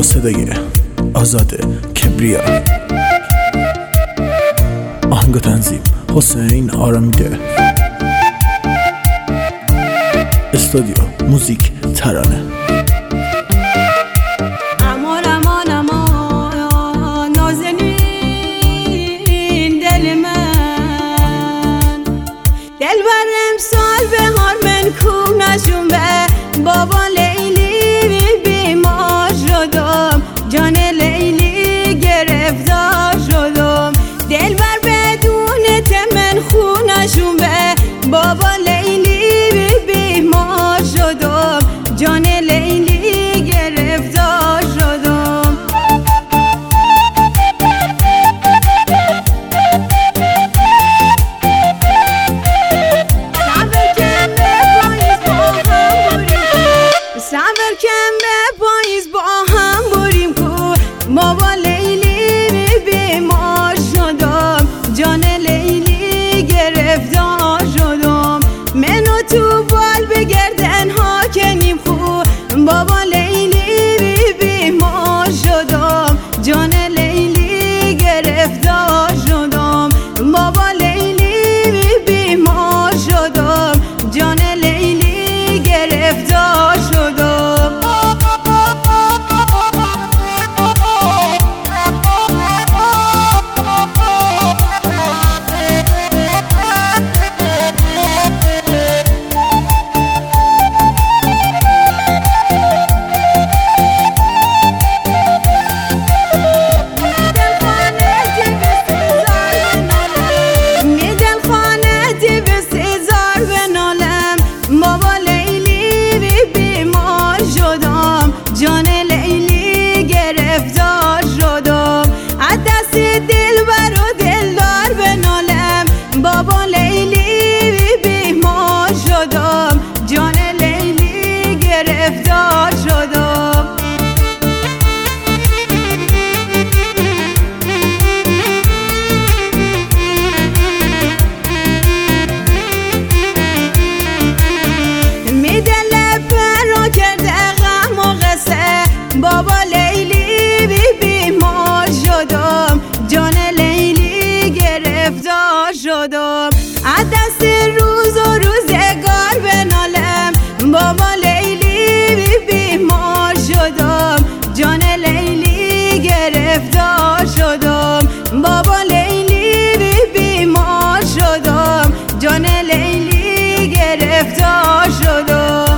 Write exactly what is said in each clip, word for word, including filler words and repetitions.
با صدای آزاد کبریا، آهنگ و تنظیم حسین آرامیده، استودیو موزیک ترانه. امان امان امان نازنین دل من، دلبر امسال بهار من کو نشونبه، بابا لیلی بیمار شدم، جان لیلی گرفتار شدم، دلبر بدون تمن خو نشونبه، بابا لیلی بیمار شدم، جان لیلی گرفتار شدم. صبر کن به پاییز با هم بریم کو، بابا لیلی بیمار شدم، جان لیلی گرفتار شدم، منو تو بال بگردن ها کنیم خو، بابا لیلی بیمار شدم، جان لیلی گرفتار شدم، بابا لیلی بیمار شدم، جان لیلی گرفتار شدم. جان لیلی گرفتار شدم، از دست دلبر و دلدار بنالم، بابا لیلی بیمار شدم، جان لیلی گرفتار شدم. بابا لیلی بیمار شدم، جان لیلی گرفتار شدم، از دست روز و روزگار بنالم، بابا لیلی بیمار شدم، جان لیلی گرفتار شدم، بابا لیلی بیمار شدم، جان لیلی گرفتار شدم.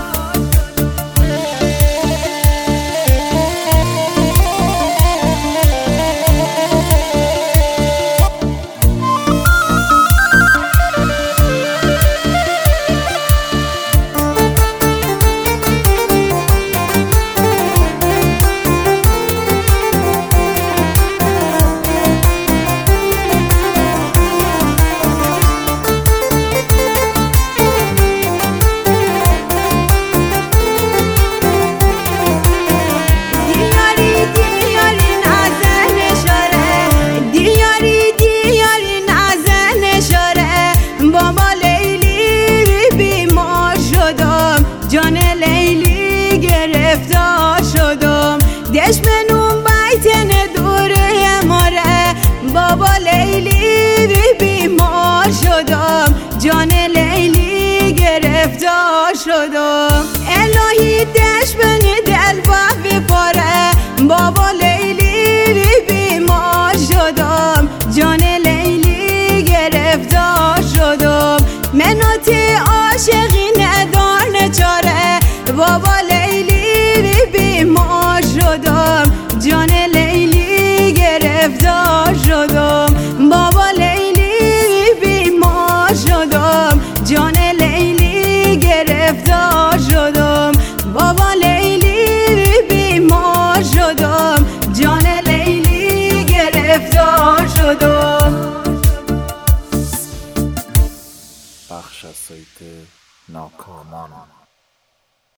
جان لیلی گرفتار شدم، دشمنون بیتن دوره ماره، بابا لیلی بیمار شدم، جان لیلی گرفتار شدم، الهی دشمن دل با بپاره، بابا لیلی بیمار شدم، جان لیلی گرفتار شدم، منوت عاشقی ندار نچاره، بابا لیلی بیمار شدم، جان لیلی گرفتار شدم، بابا لیلی بیمار شدم، جان لیلی گرفتار شدم، بابا لیلی بیمار شدم، جان لیلی گرفتار شدم. بخش از سایت ناکامان.